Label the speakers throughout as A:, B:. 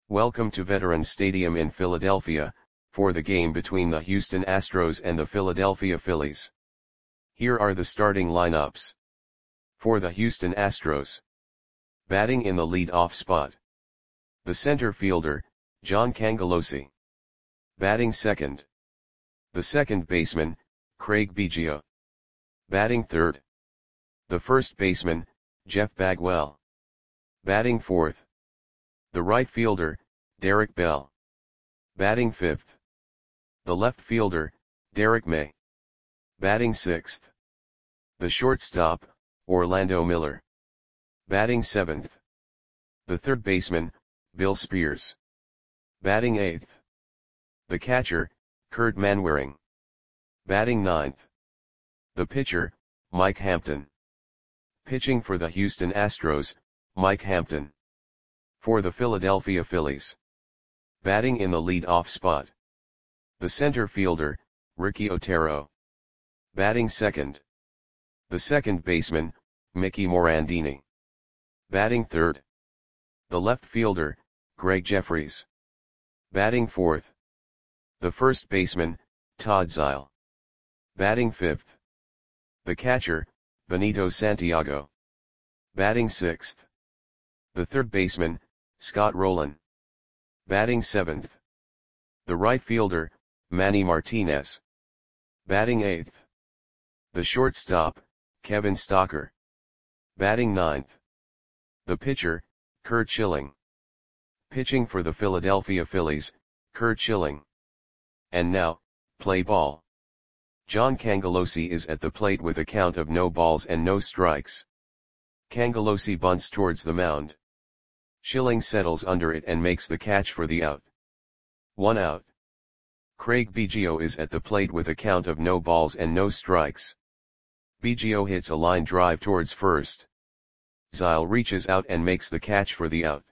A: Welcome to Veterans Stadium in Philadelphia, for the game between the Houston Astros and the Philadelphia Phillies. Here are the starting lineups. For the Houston Astros. Batting in the lead-off spot. The center fielder, John Cangelosi. Batting second. The second baseman, Craig Biggio. Batting third. The first baseman, Jeff Bagwell. Batting fourth. The right fielder, Derek Bell. Batting fifth. The left fielder, Derek May. Batting sixth. The shortstop, Orlando Miller. Batting seventh. The third baseman, Bill Spears. Batting eighth. The catcher, Kurt Manwaring. Batting ninth. The pitcher, Mike Hampton. Pitching for the Houston Astros, Mike Hampton. For the Philadelphia Phillies. Batting in the lead-off spot. The center fielder, Ricky Otero. Batting second. The second baseman, Mickey Morandini. Batting third. The left fielder, Greg Jeffries. Batting fourth. The first baseman, Todd Zeile. Batting fifth. The catcher, Benito Santiago. Batting sixth. The third baseman, Scott Rolen. Batting seventh. The right fielder, Manny Martinez. Batting eighth. The shortstop, Kevin Stocker. Batting ninth. The pitcher, Curt Schilling. Pitching for the Philadelphia Phillies, Curt Schilling. And now, play ball. John Cangelosi is at the plate with a count of no balls and no strikes. Cangelosi bunts towards the mound. Schilling settles under it and makes the catch for the out. 1 out. Craig Biggio is at the plate with a count of no balls and no strikes. Biggio hits a line drive towards first. Zeile reaches out and makes the catch for the out.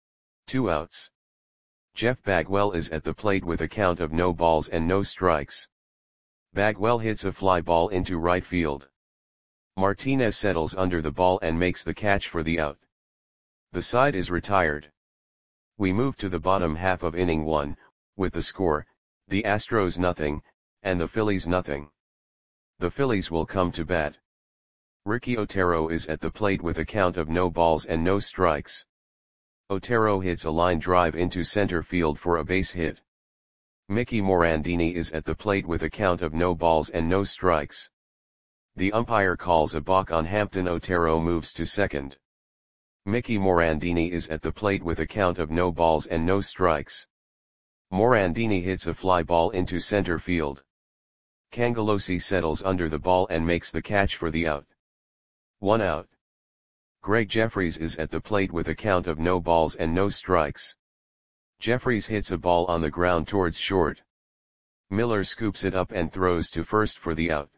A: 2 outs. Jeff Bagwell is at the plate with a count of no balls and no strikes. Bagwell hits a fly ball into right field. Martinez settles under the ball and makes the catch for the out. The side is retired. We move to the bottom half of inning 1, with the score, the Astros nothing, and the Phillies nothing. The Phillies will come to bat. Ricky Otero is at the plate with a count of no balls and no strikes. Otero hits a line drive into center field for a base hit. Mickey Morandini is at the plate with a count of no balls and no strikes. The umpire calls a balk on Hampton. Otero moves to second. Mickey Morandini is at the plate with a count of no balls and no strikes. Morandini hits a fly ball into center field. Cangelosi settles under the ball and makes the catch for the out. 1 out. Greg Jeffries is at the plate with a count of no balls and no strikes. Jeffries hits a ball on the ground towards short. Miller scoops it up and throws to first for the out.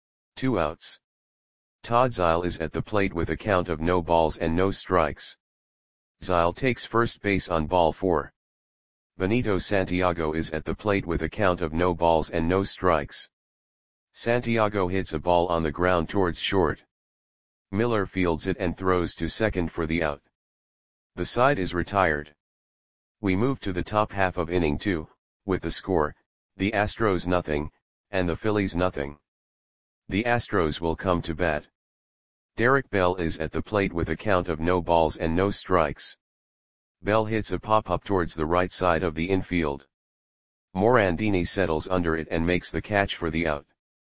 A: 2 outs. Todd Zeile is at the plate with a count of no balls and no strikes. Zeile takes first base on ball 4. Benito Santiago is at the plate with a count of no balls and no strikes. Santiago hits a ball on the ground towards short. Miller fields it and throws to second for the out. The side is retired. We move to the top half of inning 2, with the score, the Astros nothing, and the Phillies nothing. The Astros will come to bat. Derek Bell is at the plate with a count of no balls and no strikes. Bell hits a pop-up towards the right side of the infield. Morandini settles under it and makes the catch for the out.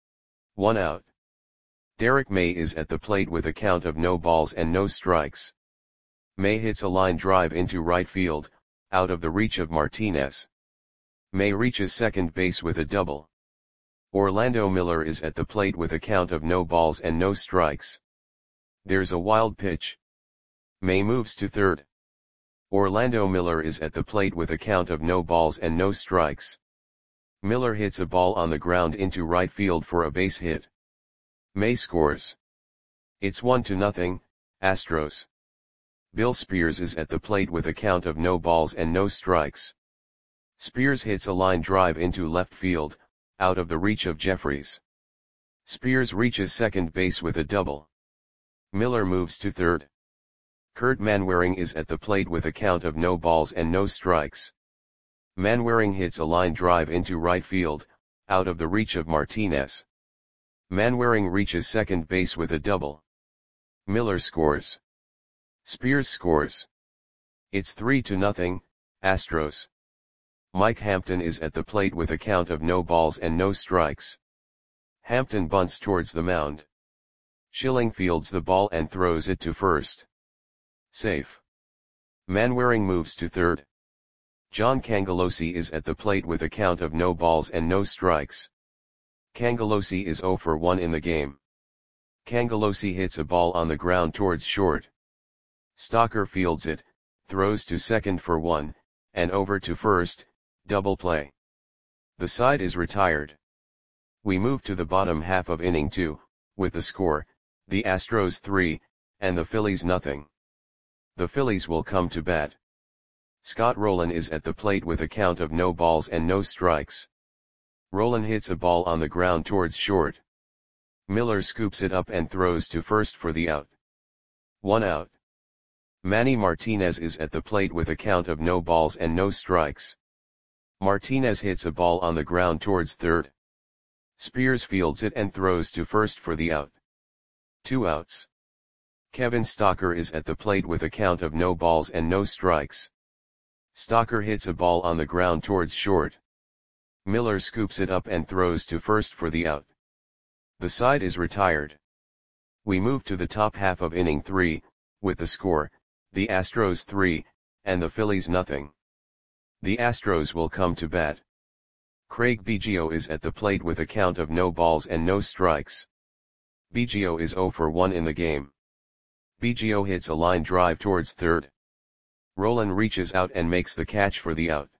A: 1 out. Derek May is at the plate with a count of no balls and no strikes. May hits a line drive into right field, out of the reach of Martinez. May reaches second base with a double. Orlando Miller is at the plate with a count of no balls and no strikes. There's a wild pitch. May moves to third. Orlando Miller is at the plate with a count of no balls and no strikes. Miller hits a ball on the ground into right field for a base hit. May scores. It's 1-0, Astros. Bill Spears is at the plate with a count of no balls and no strikes. Spears hits a line drive into left field, out of the reach of Jeffries. Spears reaches second base with a double. Miller moves to third. Kurt Manwaring is at the plate with a count of no balls and no strikes. Manwaring hits a line drive into right field, out of the reach of Martinez. Manwaring reaches second base with a double. Miller scores. Spears scores. It's 3-0, Astros. Mike Hampton is at the plate with a count of no balls and no strikes. Hampton bunts towards the mound. Schilling fields the ball and throws it to first. Safe. Manwaring moves to third. John Cangelosi is at the plate with a count of no balls and no strikes. Cangelosi is 0 for 1 in the game. Cangelosi hits a ball on the ground towards short. Stocker fields it, throws to second for 1, and over to first, double play. The side is retired. We move to the bottom half of inning 2, with the score, the Astros 3, and the Phillies 0. The Phillies will come to bat. Scott Rolen is at the plate with a count of no balls and no strikes. Rolen hits a ball on the ground towards short. Miller scoops it up and throws to first for the out. 1 out. Manny Martinez is at the plate with a count of no balls and no strikes. Martinez hits a ball on the ground towards third. Spears fields it and throws to first for the out. 2 outs. Kevin Stocker is at the plate with a count of no balls and no strikes. Stocker hits a ball on the ground towards short. Miller scoops it up and throws to first for the out. The side is retired. We move to the top half of inning 3, with the score, the Astros 3, and the Phillies 0. The Astros will come to bat. Craig Biggio is at the plate with a count of no balls and no strikes. Biggio is 0 for 1 in the game. Biggio hits a line drive towards third. Rolen reaches out and makes the catch for the out.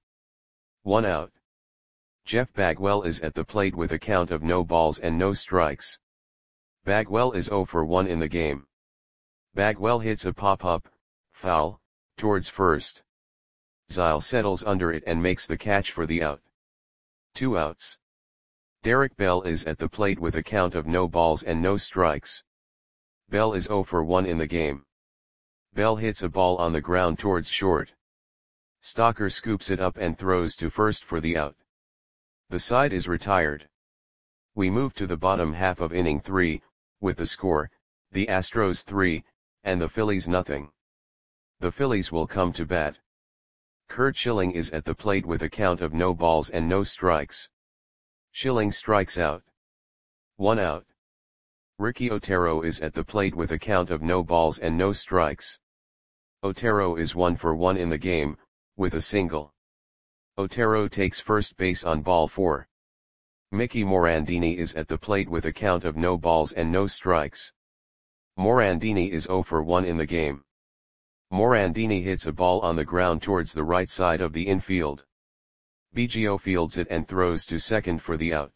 A: 1 out. Jeff Bagwell is at the plate with a count of no balls and no strikes. Bagwell is 0 for 1 in the game. Bagwell hits a pop-up, foul, towards first. Zile settles under it and makes the catch for the out. 2 outs. Derek Bell is at the plate with a count of no balls and no strikes. Bell is 0 for 1 in the game. Bell hits a ball on the ground towards short. Stocker scoops it up and throws to first for the out. The side is retired. We move to the bottom half of inning 3, with the score, the Astros 3, and the Phillies 0. The Phillies will come to bat. Curt Schilling is at the plate with a count of no balls and no strikes. Schilling strikes out. 1 out. Ricky Otero is at the plate with a count of no balls and no strikes. Otero is 1 for 1 in the game, with a single. Otero takes first base on ball 4. Mickey Morandini is at the plate with a count of no balls and no strikes. Morandini is 0 for 1 in the game. Morandini hits a ball on the ground towards the right side of the infield. Biggio fields it and throws to second for the out.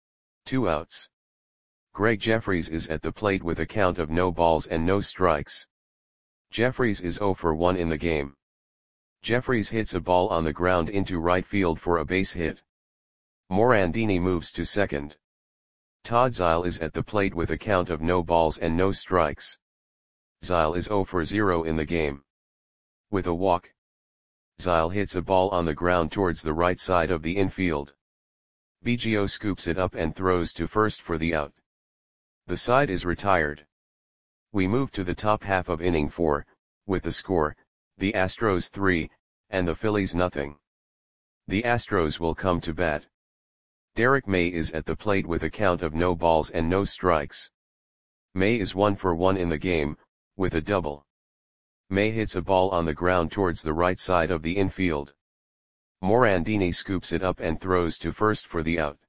A: 2 outs. Greg Jeffries is at the plate with a count of no balls and no strikes. Jeffries is 0 for 1 in the game. Jeffries hits a ball on the ground into right field for a base hit. Morandini moves to second. Todd Zile is at the plate with a count of no balls and no strikes. Zile is 0 for 0 in the game. With a walk. Zile hits a ball on the ground towards the right side of the infield. Biggio scoops it up and throws to first for the out. The side is retired. We move to the top half of inning 4, with the score, the Astros 3, and the Phillies 0. The Astros will come to bat. Derek May is at the plate with a count of no balls and no strikes. May is 1 for 1 in the game, with a double. May hits a ball on the ground towards the right side of the infield. Morandini scoops it up and throws to first for the out.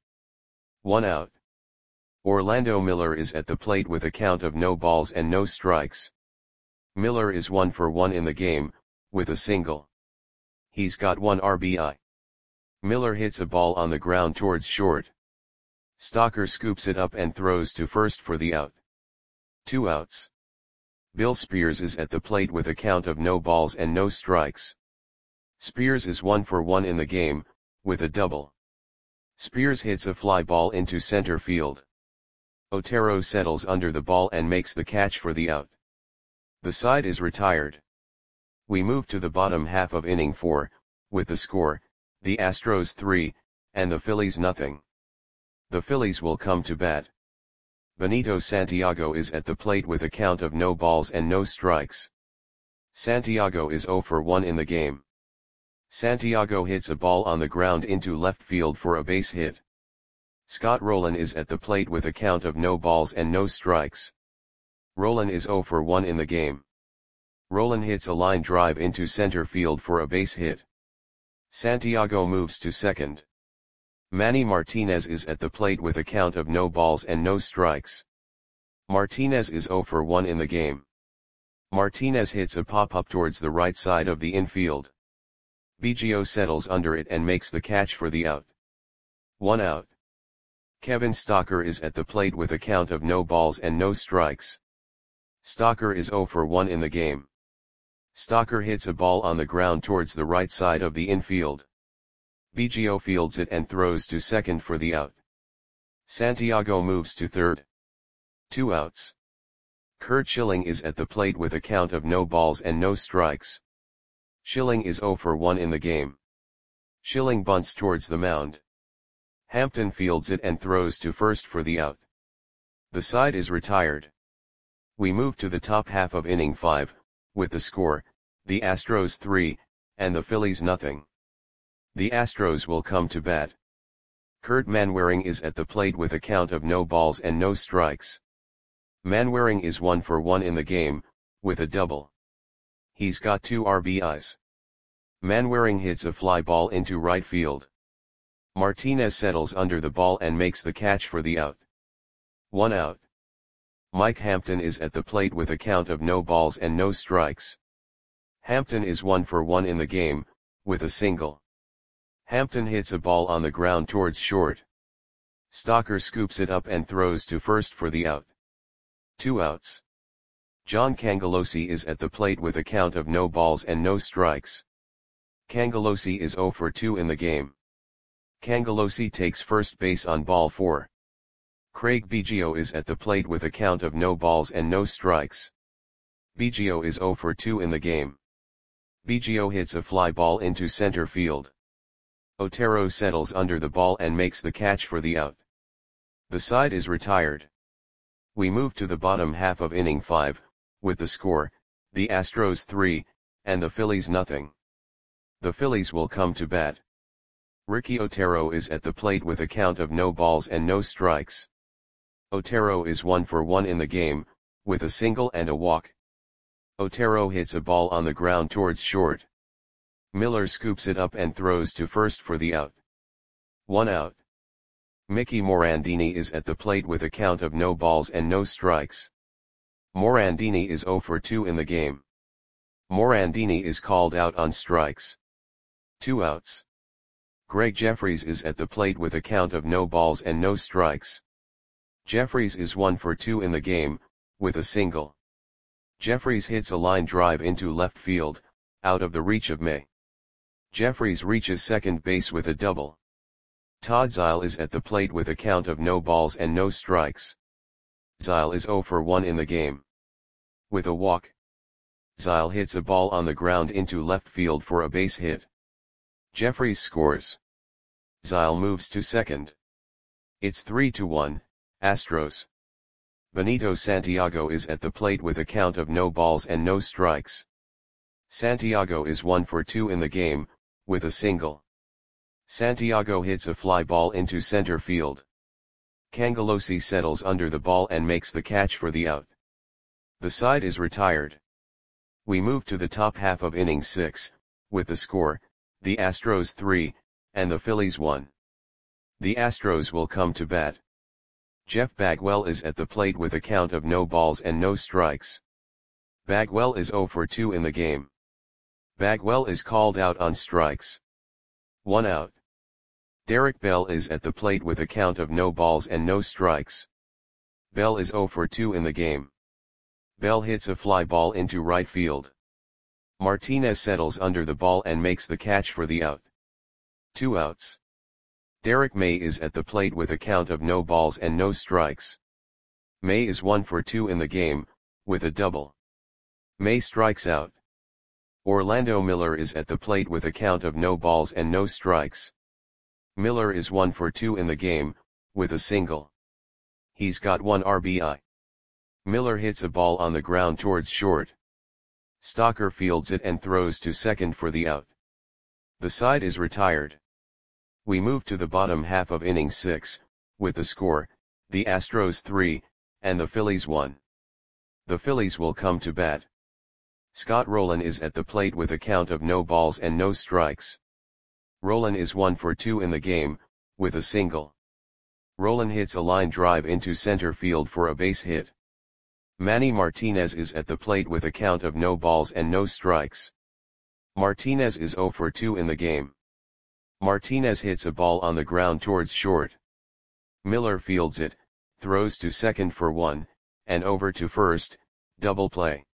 A: 1 out. Orlando Miller is at the plate with a count of no balls and no strikes. Miller is 1 for 1 in the game, with a single. He's got 1 RBI. Miller hits a ball on the ground towards short. Stocker scoops it up and throws to first for the out. 2 outs. Bill Spears is at the plate with a count of no balls and no strikes. Spears is 1 for 1 in the game, with a double. Spears hits a fly ball into center field. Otero settles under the ball and makes the catch for the out. The side is retired. We move to the bottom half of inning 4, with the score, the Astros 3, and the Phillies nothing. The Phillies will come to bat. Benito Santiago is at the plate with a count of no balls and no strikes. Santiago is 0 for 1 in the game. Santiago hits a ball on the ground into left field for a base hit. Scott Rolen is at the plate with a count of no balls and no strikes. Rolen is 0 for 1 in the game. Rolen hits a line drive into center field for a base hit. Santiago moves to second. Manny Martinez is at the plate with a count of no balls and no strikes. Martinez is 0 for 1 in the game. Martinez hits a pop-up towards the right side of the infield. Biggio settles under it and makes the catch for the out. 1 out. Kevin Stocker is at the plate with a count of no balls and no strikes. Stocker is 0 for 1 in the game. Stocker hits a ball on the ground towards the right side of the infield. Biggio fields it and throws to second for the out. Santiago moves to third. 2 outs. Curt Schilling is at the plate with a count of no balls and no strikes. Schilling is 0 for 1 in the game. Schilling bunts towards the mound. Hampton fields it and throws to first for the out. The side is retired. We move to the top half of inning 5, with the score, the Astros 3, and the Phillies nothing. The Astros will come to bat. Kurt Manwaring is at the plate with a count of no balls and no strikes. Manwaring is 1 for 1 in the game, with a double. He's got 2 RBIs. Manwaring hits a fly ball into right field. Martinez settles under the ball and makes the catch for the out. 1 out. Mike Hampton is at the plate with a count of no balls and no strikes. Hampton is 1 for 1 in the game, with a single. Hampton hits a ball on the ground towards short. Stocker scoops it up and throws to first for the out. 2 outs. John Cangelosi is at the plate with a count of no balls and no strikes. Cangelosi is 0 for 2 in the game. Cangelosi takes first base on ball 4. Craig Biggio is at the plate with a count of no balls and no strikes. Biggio is 0 for 2 in the game. Biggio hits a fly ball into center field. Otero settles under the ball and makes the catch for the out. The side is retired. We move to the bottom half of inning 5, with the score, the Astros 3, and the Phillies nothing. The Phillies will come to bat. Ricky Otero is at the plate with a count of no balls and no strikes. Otero is 1 for 1 in the game, with a single and a walk. Otero hits a ball on the ground towards short. Miller scoops it up and throws to first for the out. 1 out. Mickey Morandini is at the plate with a count of no balls and no strikes. Morandini is 0 for 2 in the game. Morandini is called out on strikes. 2 outs. Greg Jeffries is at the plate with a count of no balls and no strikes. Jeffries is 1 for 2 in the game, with a single. Jeffries hits a line drive into left field, out of the reach of May. Jeffries reaches second base with a double. Todd Zeile is at the plate with a count of no balls and no strikes. Zeile is 0 for 1 in the game. With a walk. Zeile hits a ball on the ground into left field for a base hit. Jeffries scores. Zeile moves to second. It's 3-1, Astros. Benito Santiago is at the plate with a count of no balls and no strikes. Santiago is 1 for 2 in the game, with a single. Santiago hits a fly ball into center field. Cangelosi settles under the ball and makes the catch for the out. The side is retired. We move to the top half of inning 6, with the score, the Astros 3, and the Phillies 1. The Astros will come to bat. Jeff Bagwell is at the plate with a count of no balls and no strikes. Bagwell is 0 for 2 in the game. Bagwell is called out on strikes. 1 out. Derek Bell is at the plate with a count of no balls and no strikes. Bell is 0 for 2 in the game. Bell hits a fly ball into right field. Martinez settles under the ball and makes the catch for the out. 2 outs. Derek May is at the plate with a count of no balls and no strikes. May is 1 for 2 in the game, with a double. May strikes out. Orlando Miller is at the plate with a count of no balls and no strikes. Miller is 1 for 2 in the game, with a single. He's got 1 RBI. Miller hits a ball on the ground towards short. Stocker fields it and throws to second for the out. The side is retired. We move to the bottom half of inning 6, with the score, the Astros 3, and the Phillies 1. The Phillies will come to bat. Scott Rolen is at the plate with a count of no balls and no strikes. Rolen is 1 for 2 in the game, with a single. Rolen hits a line drive into center field for a base hit. Manny Martinez is at the plate with a count of no balls and no strikes. Martinez is 0 for 2 in the game. Martinez hits a ball on the ground towards short. Miller fields it, throws to second for 1, and over to first, double play.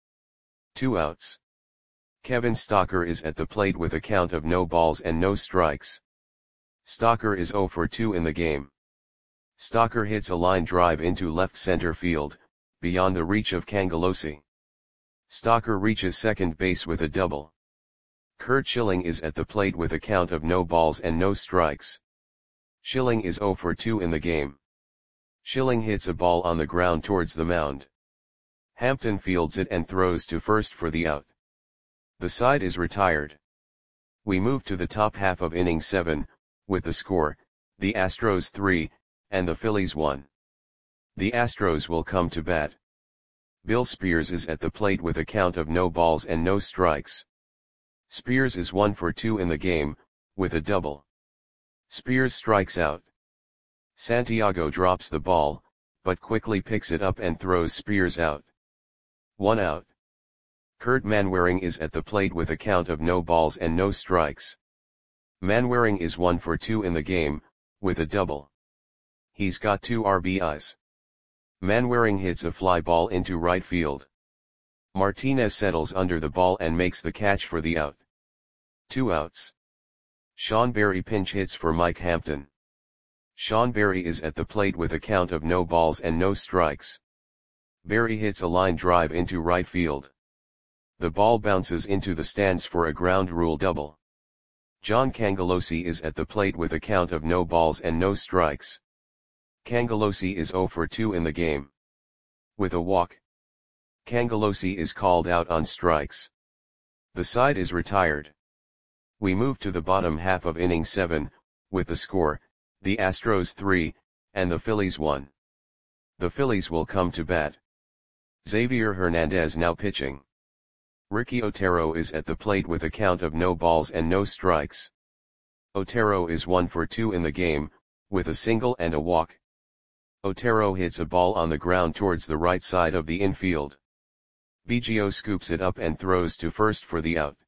A: 2 outs. Kevin Stocker is at the plate with a count of no balls and no strikes. Stocker is 0 for 2 in the game. Stocker hits a line drive into left center field, beyond the reach of Cangelosi. Stocker reaches second base with a double. Curt Schilling is at the plate with a count of no balls and no strikes. Schilling is 0 for 2 in the game. Schilling hits a ball on the ground towards the mound. Hampton fields it and throws to first for the out. The side is retired. We move to the top half of inning 7, with the score, the Astros 3, and the Phillies 1. The Astros will come to bat. Bill Spears is at the plate with a count of no balls and no strikes. Spears is 1 for 2 in the game, with a double. Spears strikes out. Santiago drops the ball, but quickly picks it up and throws Spears out. 1 out. Kurt Manwaring is at the plate with a count of no balls and no strikes. Manwaring is 1 for 2 in the game, with a double. He's got 2 RBIs. Manwaring hits a fly ball into right field. Martinez settles under the ball and makes the catch for the out. 2 outs. Sean Berry pinch hits for Mike Hampton. Sean Berry is at the plate with a count of no balls and no strikes. Berry hits a line drive into right field. The ball bounces into the stands for a ground rule double. John Cangelosi is at the plate with a count of no balls and no strikes. Cangelosi is 0 for 2 in the game. With a walk. Cangelosi is called out on strikes. The side is retired. We move to the bottom half of inning 7, with the score, the Astros 3, and the Phillies 1. The Phillies will come to bat. Xavier Hernandez now pitching. Ricky Otero is at the plate with a count of no balls and no strikes. Otero is 1 for 2 in the game, with a single and a walk. Otero hits a ball on the ground towards the right side of the infield. Biggio scoops it up and throws to first for the out.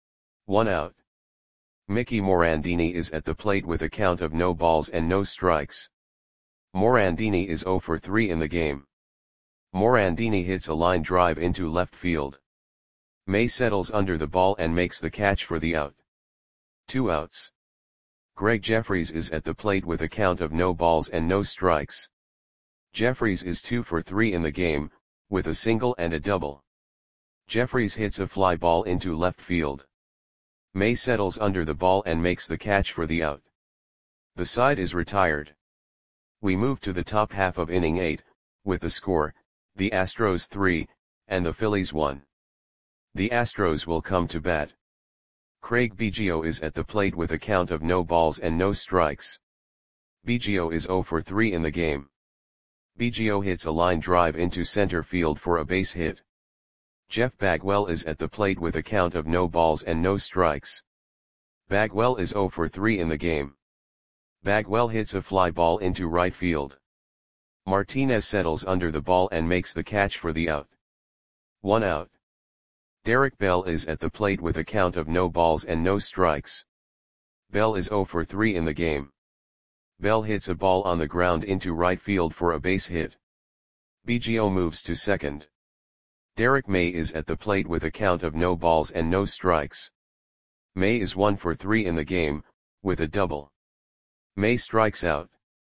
A: 1 out. Mickey Morandini is at the plate with a count of no balls and no strikes. Morandini is 0 for 3 in the game. Morandini hits a line drive into left field. May settles under the ball and makes the catch for the out. 2 outs. Greg Jeffries is at the plate with a count of no balls and no strikes. Jeffries is 2 for 3 in the game, with a single and a double. Jeffries hits a fly ball into left field. May settles under the ball and makes the catch for the out. The side is retired. We move to the top half of inning 8, with the score, the Astros 3, and the Phillies 1. The Astros will come to bat. Craig Biggio is at the plate with a count of no balls and no strikes. Biggio is 0 for 3 in the game. Biggio hits a line drive into center field for a base hit. Jeff Bagwell is at the plate with a count of no balls and no strikes. Bagwell is 0 for 3 in the game. Bagwell hits a fly ball into right field. Martinez settles under the ball and makes the catch for the out. 1 out. Derek Bell is at the plate with a count of no balls and no strikes. Bell is 0 for 3 in the game. Bell hits a ball on the ground into right field for a base hit. Biggio moves to second. Derek May is at the plate with a count of no balls and no strikes. May is 1 for 3 in the game, with a double. May strikes out.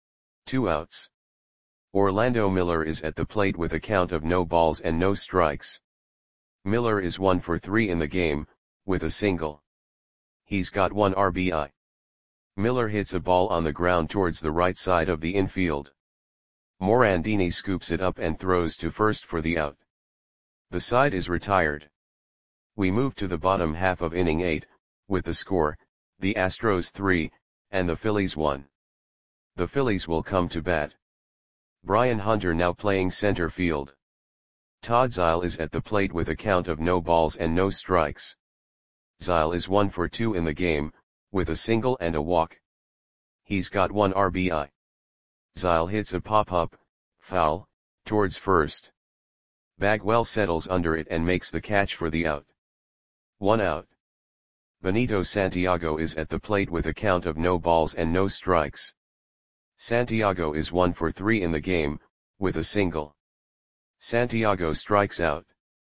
A: 2 outs. Orlando Miller is at the plate with a count of no balls and no strikes. Miller is 1 for 3 in the game, with a single. He's got 1 RBI. Miller hits a ball on the ground towards the right side of the infield. Morandini scoops it up and throws to first for the out. The side is retired. We move to the bottom half of inning 8, with the score, the Astros 3, and the Phillies 1. The Phillies will come to bat. Brian Hunter now playing center field. Todd Zeile is at the plate with a count of no balls and no strikes. Zeile is 1 for 2 in the game, with a single and a walk. He's got 1 RBI. Zeile hits a pop-up, foul, towards first. Bagwell settles under it and makes the catch for the out. 1 out. Benito Santiago is at the plate with a count of no balls and no strikes. Santiago is 1 for 3 in the game, with a single. Santiago strikes out.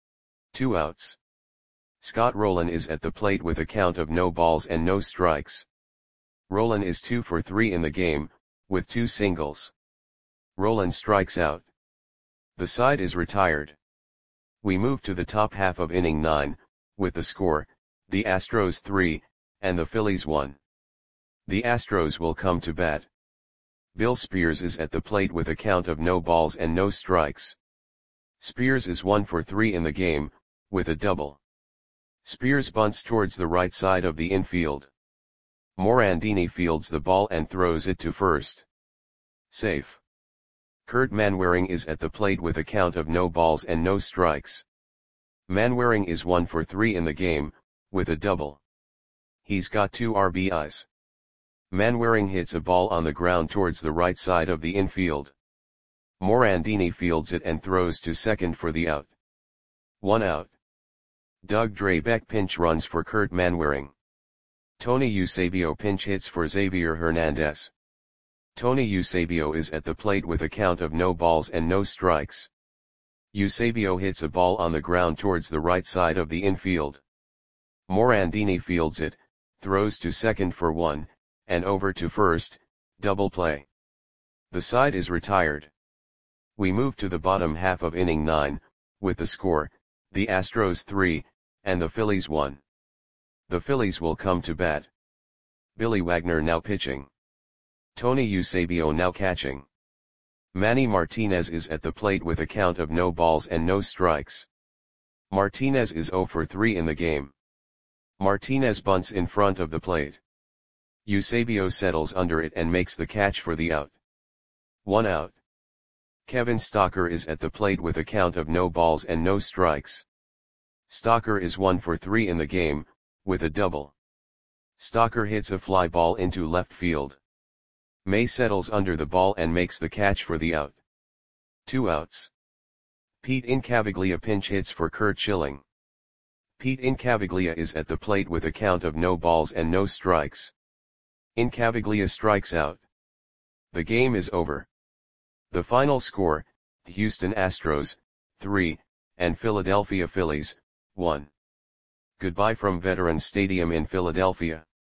A: 2 outs. Scott Rolen is at the plate with a count of no balls and no strikes. Rolen is 2 for 3 in the game, with 2 singles. Rolen strikes out. The side is retired. We move to the top half of inning 9, with the score, the Astros 3, and the Phillies 1. The Astros will come to bat. Bill Spears is at the plate with a count of no balls and no strikes. Spears is 1 for 3 in the game, with a double. Spears bunts towards the right side of the infield. Morandini fields the ball and throws it to first. Safe. Kurt Manwaring is at the plate with a count of no balls and no strikes. Manwaring is 1 for 3 in the game, with a double. He's got 2 RBIs. Manwaring hits a ball on the ground towards the right side of the infield. Morandini fields it and throws to second for the out. 1 out. Doug Drabek pinch runs for Kurt Manwaring. Tony Eusebio pinch hits for Xavier Hernandez. Tony Eusebio is at the plate with a count of no balls and no strikes. Eusebio hits a ball on the ground towards the right side of the infield. Morandini fields it, throws to second for 1, and over to first, double play. The side is retired. We move to the bottom half of inning 9, with the score, the Astros 3, and the Phillies 1. The Phillies will come to bat. Billy Wagner now pitching. Tony Eusebio now catching. Manny Martinez is at the plate with a count of no balls and no strikes. Martinez is 0 for 3 in the game. Martinez bunts in front of the plate. Eusebio settles under it and makes the catch for the out. 1 out. Kevin Stocker is at the plate with a count of no balls and no strikes. Stocker is 1 for 3 in the game, with a double. Stocker hits a fly ball into left field. May settles under the ball and makes the catch for the out. 2 outs. Pete Incaviglia pinch hits for Curt Schilling. Pete Incaviglia is at the plate with a count of no balls and no strikes. Incaviglia strikes out. The game is over. The final score, Houston Astros, 3, and Philadelphia Phillies, 1. Goodbye from Veterans Stadium in Philadelphia.